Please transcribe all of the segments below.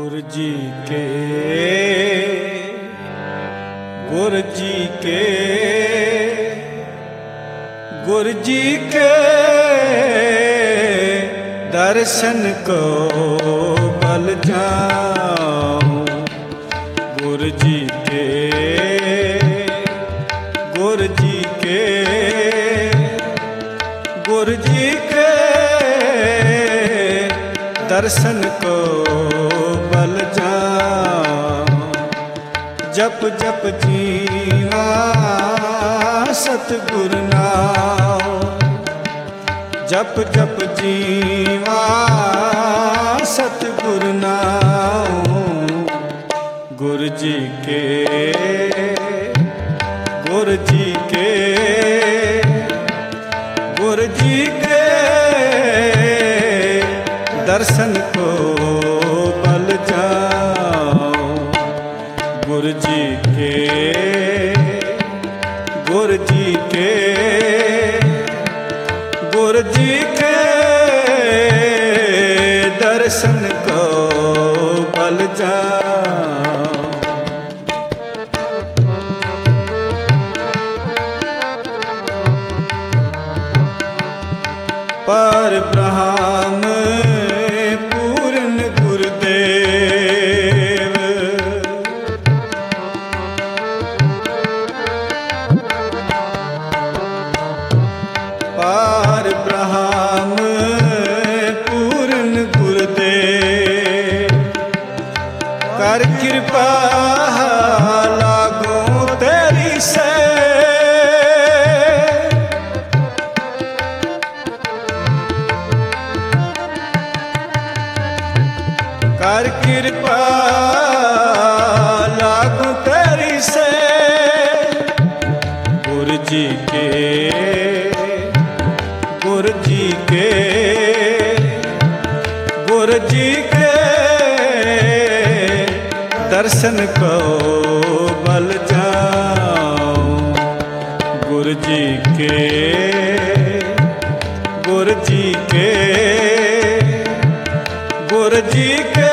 गुरु जी के गुरु जी के गुरु जी के दर्शन को बल जाऊं। गुरु जी के गुरु जी के गुरु जी के दर्शन को बल जाऊं। जप जप जीवा सतगुरु नाम, जप जप जीवा सतगुरु नाम। गुरु जी के गुरु जी के गुरु जी के दर्शन को बल जाऊं। गुरु जी के गुरु जी के गुरु जी के दर्शन को बल जाऊं। पर ब्रह्म पूर्ण गुरुदेव, पर ब्रह्म पूर्ण गुरुदेव, कर कृपा लागो तेरी से। कर कृपा लागू तेरी से। गुरु जी के गुरु जी के गुरु जी के दर्शन को बल जाऊं। गुरु जी के गुरु जी के गुरु जी के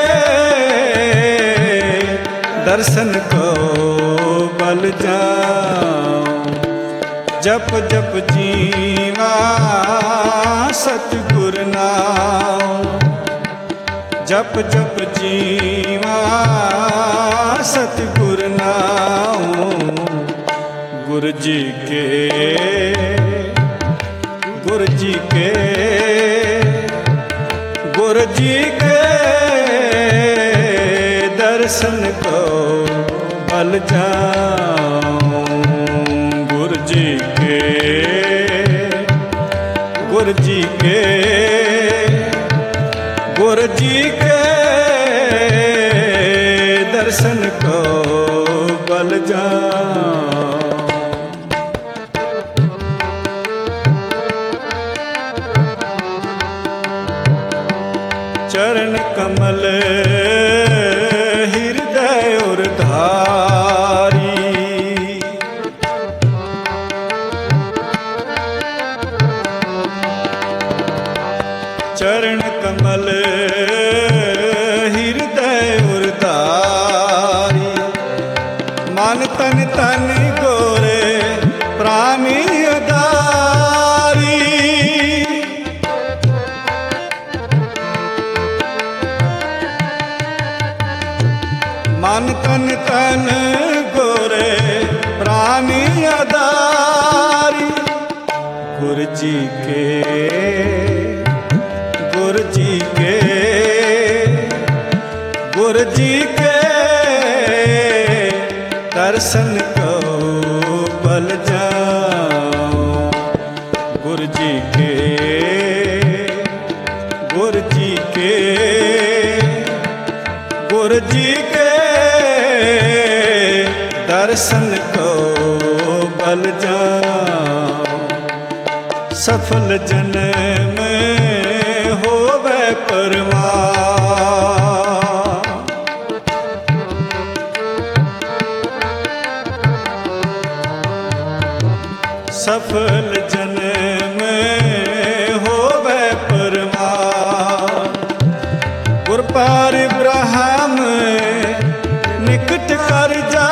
दर्शन को बल जाऊं। जप जप जीवा सतगुरु नाम, जप जप जीवा सतगुरु नाम। गुरु जी के गुरु जी के गुरु जी के दर्शन को बल जाऊं। गुरु जी के गुरु जी के गुरु जी के दर्शन को बल जाऊं। चरण कमल हृदय और धारी, चरण कमल हृदय और धारी। मन तन तन गोरे प्राणी उदारी। मन तन तन गोरे प्राणी आधारी। गुरु जी के गुरु जी के गुरु जी के दर्शन को बल जाऊं। गुरु जी के गुरु जी के गुरु जी के दर्शन को बल जाऊं। सफल जन्म होवे परमार, सफल जन्म होवे परमार। गुर पार ब्रह्म निकट कर जा।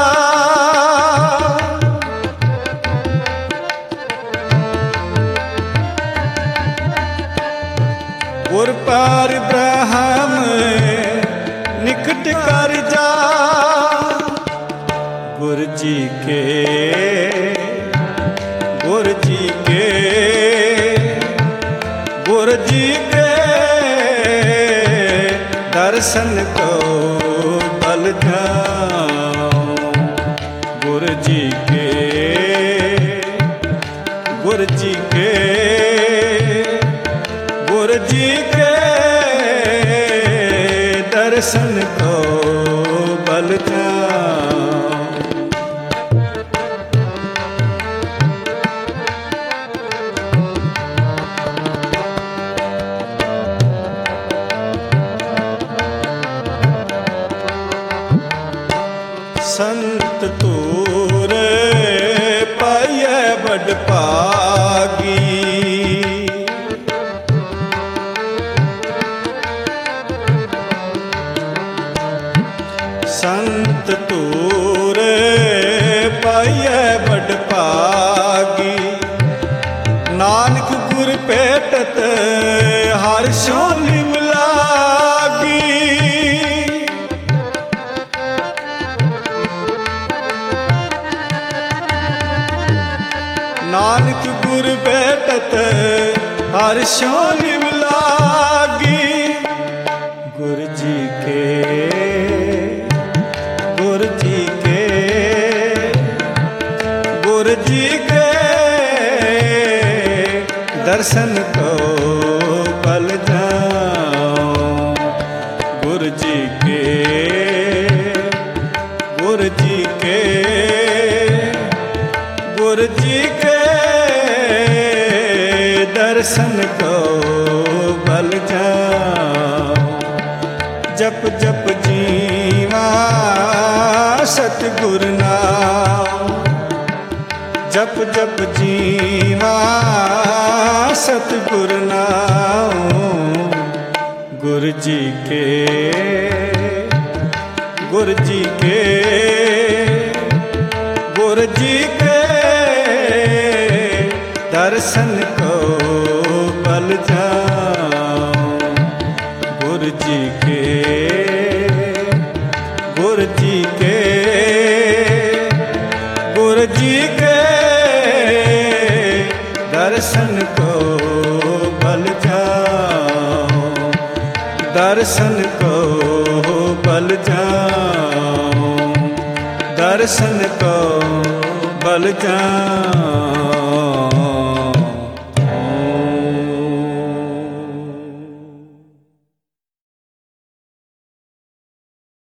गुर पार ब्रह्म निकट कर जा। गुर जी के गुर जी के गुर जी के दर्शन को बल जाऊं। गुर जी के गुर जी के गुर जी के दर्शन को बल जाऊं। संत तूर पाइयै बड़ भागी। संत तूर पाइयै बड़ भागी। नानक गुर भेटत हर सो लिव लागी। नानक गुर भेटत हर सो लिव लागी। गुर जी के गुर जी के गुर जी के दर्शन को बल जाऊं। गुर जी के गुर जी के गुर जी के दर्शन को बल जाऊं। जप जप जीवा सतगुर नाम। जप जप जीवा सतगुर नाम। गुर जी के गुर जी के गुर जी के दर्शन को बल जाऊं। गुर जी के गुर जी के गुर जी के दर्शन को बल जाऊं। दर्शन को बल जाऊं। दर्शन को बल जाऊं।